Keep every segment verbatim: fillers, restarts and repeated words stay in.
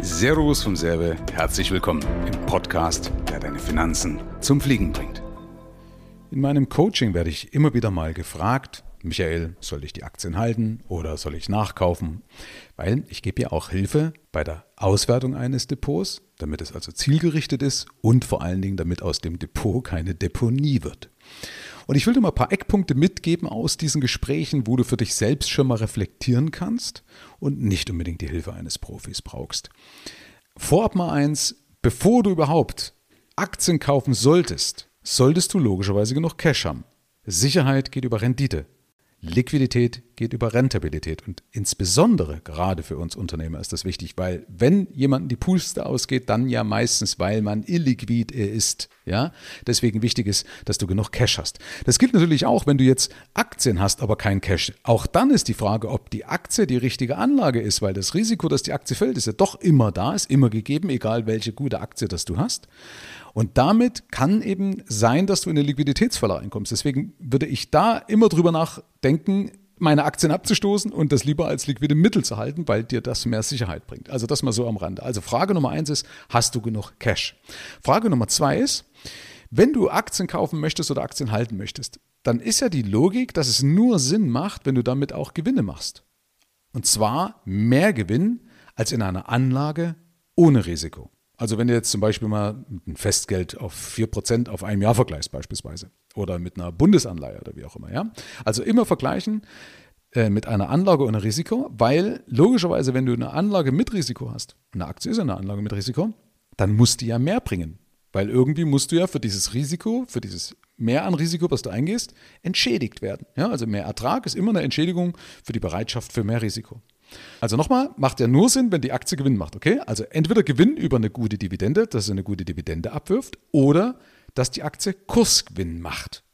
Servus vom Serve, herzlich willkommen im Podcast, der deine Finanzen zum Fliegen bringt. In meinem Coaching werde ich immer wieder mal gefragt, Michael, soll ich die Aktien halten oder soll ich nachkaufen? Weil ich gebe ja auch Hilfe bei der Auswertung eines Depots, damit es also zielgerichtet ist und vor allen Dingen, damit aus dem Depot keine Deponie wird. Und ich will dir mal ein paar Eckpunkte mitgeben aus diesen Gesprächen, wo du für dich selbst schon mal reflektieren kannst und nicht unbedingt die Hilfe eines Profis brauchst. Vorab mal eins, bevor du überhaupt Aktien kaufen solltest, solltest du logischerweise genug Cash haben. Sicherheit geht über Rendite. Liquidität geht über Rentabilität und insbesondere gerade für uns Unternehmer ist das wichtig, weil wenn jemandem die Puste ausgeht, dann ja meistens, weil man illiquid ist. Ja? Deswegen wichtig ist, dass du genug Cash hast. Das gilt natürlich auch, wenn du jetzt Aktien hast, aber kein Cash. Auch dann ist die Frage, ob die Aktie die richtige Anlage ist, weil das Risiko, dass die Aktie fällt, ist ja doch immer da, ist immer gegeben, egal welche gute Aktie das du hast. Und damit kann eben sein, dass du in eine Liquiditätsfalle reinkommst. Deswegen würde ich da immer drüber nachdenken, meine Aktien abzustoßen und das lieber als liquide Mittel zu halten, weil dir das mehr Sicherheit bringt. Also das mal so am Rande. Also Frage Nummer eins ist, hast du genug Cash? Frage Nummer zwei ist, wenn du Aktien kaufen möchtest oder Aktien halten möchtest, dann ist ja die Logik, dass es nur Sinn macht, wenn du damit auch Gewinne machst. Und zwar mehr Gewinn als in einer Anlage ohne Risiko. Also wenn du jetzt zum Beispiel mal ein Festgeld auf vier Prozent auf einem Jahr vergleichst beispielsweise oder mit einer Bundesanleihe oder wie auch immer. Ja? Also immer vergleichen äh, mit einer Anlage ohne Risiko, weil logischerweise, wenn du eine Anlage mit Risiko hast, eine Aktie ist ja eine Anlage mit Risiko, dann musst du ja mehr bringen. Weil irgendwie musst du ja für dieses Risiko, für dieses mehr an Risiko, was du eingehst, entschädigt werden. Ja? Also mehr Ertrag ist immer eine Entschädigung für die Bereitschaft für mehr Risiko. Also nochmal, macht ja nur Sinn, wenn die Aktie Gewinn macht, okay? Also entweder Gewinn über eine gute Dividende, dass sie eine gute Dividende abwirft, oder dass die Aktie Kursgewinn macht.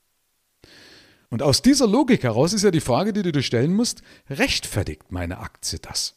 Und aus dieser Logik heraus ist ja die Frage, die du dir stellen musst, rechtfertigt meine Aktie das?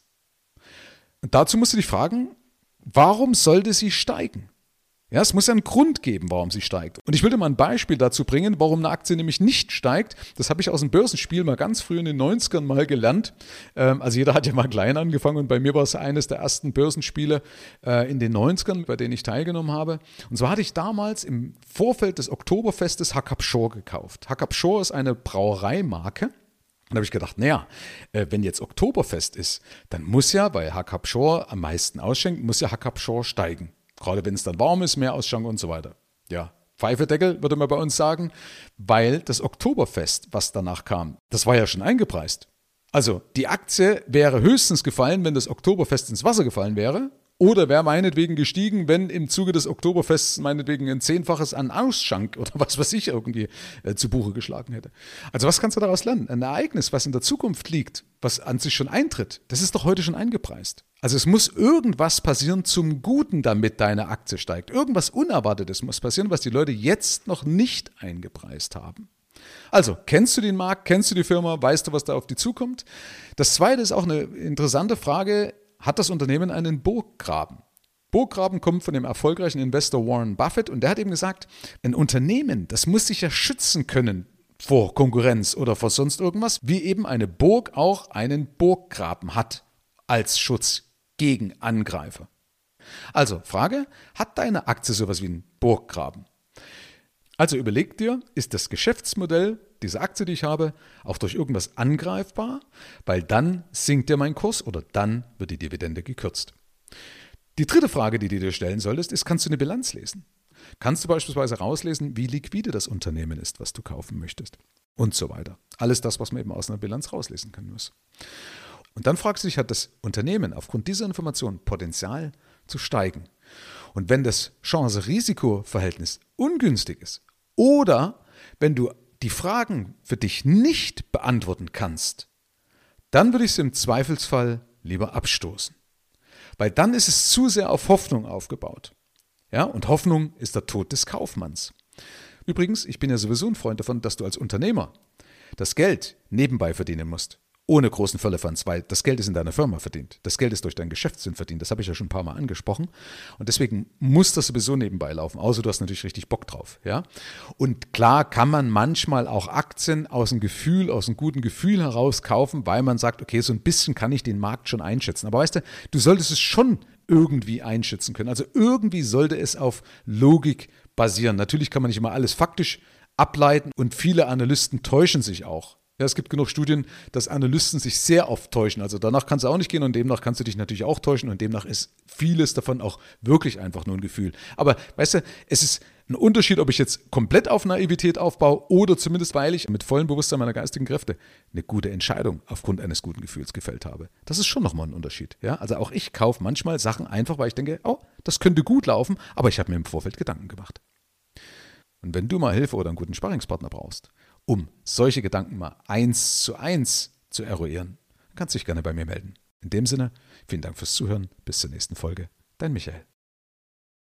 Und dazu musst du dich fragen, warum sollte sie steigen? Ja, es muss ja einen Grund geben, warum sie steigt. Und ich will dir mal ein Beispiel dazu bringen, warum eine Aktie nämlich nicht steigt. Das habe ich aus dem Börsenspiel mal ganz früh in den neunzigern mal gelernt. Also jeder hat ja mal klein angefangen und bei mir war es eines der ersten Börsenspiele in den neunzigern, bei denen ich teilgenommen habe. Und zwar hatte ich damals im Vorfeld des Oktoberfestes Hack-Up-Shore gekauft. Hack-Up-Shore ist eine Brauereimarke. Und da habe ich gedacht, naja, wenn jetzt Oktoberfest ist, dann muss ja, weil Hack-Up-Shore am meisten ausschenkt, muss ja Hack-Up-Shore steigen. Gerade wenn es dann warm ist, mehr Ausschank und so weiter. Ja, Pfeifedeckel würde man bei uns sagen, weil das Oktoberfest, was danach kam, das war ja schon eingepreist. Also die Aktie wäre höchstens gefallen, wenn das Oktoberfest ins Wasser gefallen wäre. Oder wäre meinetwegen gestiegen, wenn im Zuge des Oktoberfests meinetwegen ein Zehnfaches an Ausschank oder was weiß ich irgendwie äh, zu Buche geschlagen hätte. Also was kannst du daraus lernen? Ein Ereignis, was in der Zukunft liegt, was an sich schon eintritt, das ist doch heute schon eingepreist. Also es muss irgendwas passieren zum Guten, damit deine Aktie steigt. Irgendwas Unerwartetes muss passieren, was die Leute jetzt noch nicht eingepreist haben. Also, kennst du den Markt, kennst du die Firma, weißt du, was da auf dich zukommt? Das zweite ist auch eine interessante Frage, hat das Unternehmen einen Burggraben? Burggraben kommt von dem erfolgreichen Investor Warren Buffett und der hat eben gesagt, ein Unternehmen, das muss sich ja schützen können vor Konkurrenz oder vor sonst irgendwas, wie eben eine Burg auch einen Burggraben hat als Schutz gegen Angreifer. Also, Frage, hat deine Aktie sowas wie einen Burggraben? Also überleg dir, ist das Geschäftsmodell dieser Aktie, die ich habe, auch durch irgendwas angreifbar? Weil dann sinkt ja mein Kurs oder dann wird die Dividende gekürzt. Die dritte Frage, die du dir stellen solltest, ist, kannst du eine Bilanz lesen? Kannst du beispielsweise rauslesen, wie liquide das Unternehmen ist, was du kaufen möchtest? Und so weiter. Alles das, was man eben aus einer Bilanz rauslesen können muss. Und dann fragst du dich, hat das Unternehmen aufgrund dieser Information Potenzial zu steigen? Und wenn das Chance-Risiko-Verhältnis ungünstig ist oder wenn du die Fragen für dich nicht beantworten kannst, dann würde ich es im Zweifelsfall lieber abstoßen. Weil dann ist es zu sehr auf Hoffnung aufgebaut. Ja, und Hoffnung ist der Tod des Kaufmanns. Übrigens, ich bin ja sowieso ein Freund davon, dass du als Unternehmer das Geld nebenbei verdienen musst. Ohne großen Firlefanz, weil das Geld ist in deiner Firma verdient. Das Geld ist durch deinen Geschäftssinn verdient. Das habe ich ja schon ein paar Mal angesprochen. Und deswegen muss das sowieso nebenbei laufen, außer du hast natürlich richtig Bock drauf. Ja? Und klar kann man manchmal auch Aktien aus dem Gefühl, aus einem guten Gefühl heraus kaufen, weil man sagt, okay, so ein bisschen kann ich den Markt schon einschätzen. Aber weißt du, du solltest es schon irgendwie einschätzen können. Also irgendwie sollte es auf Logik basieren. Natürlich kann man nicht immer alles faktisch ableiten und viele Analysten täuschen sich auch. Ja, es gibt genug Studien, dass Analysten sich sehr oft täuschen. Also danach kannst du auch nicht gehen und demnach kannst du dich natürlich auch täuschen und demnach ist vieles davon auch wirklich einfach nur ein Gefühl. Aber weißt du, es ist ein Unterschied, ob ich jetzt komplett auf Naivität aufbaue oder zumindest, weil ich mit vollem Bewusstsein meiner geistigen Kräfte eine gute Entscheidung aufgrund eines guten Gefühls gefällt habe. Das ist schon nochmal ein Unterschied. Ja? Also auch ich kaufe manchmal Sachen einfach, weil ich denke, oh, das könnte gut laufen, aber ich habe mir im Vorfeld Gedanken gemacht. Und wenn du mal Hilfe oder einen guten Sparringspartner brauchst, um solche Gedanken mal eins zu eins zu eruieren, kannst du dich gerne bei mir melden. In dem Sinne, vielen Dank fürs Zuhören. Bis zur nächsten Folge. Dein Michael.